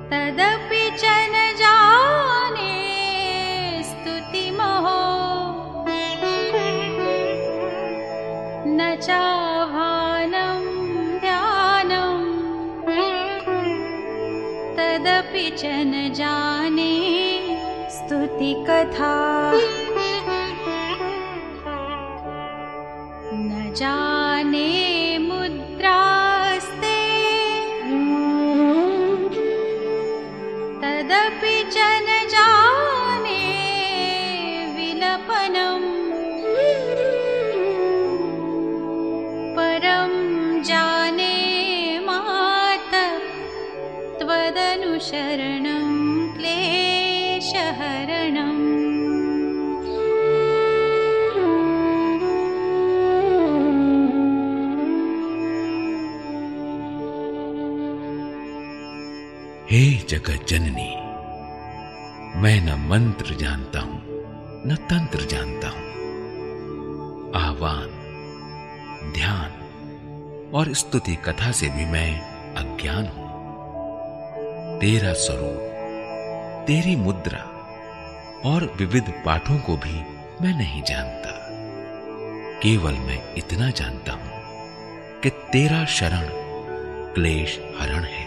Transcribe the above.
तदपि च न जाने स्तुतिमहो न चाह्वानं ध्यानं तदपि च न जाने स्तुतिकथा न जाने मुद्रास्ते तदपि च न जाने विलपनम् परं जाने मातः त्वदनुसरणं क्लेशहरणम्। हे जगत जननी, मैं न मंत्र जानता हूं न तंत्र जानता हूं। आह्वान, ध्यान और स्तुति कथा से भी मैं अज्ञान हूं। तेरा स्वरूप, तेरी मुद्रा और विविध पाठों को भी मैं नहीं जानता। केवल मैं इतना जानता हूं कि तेरा शरण क्लेश हरण है।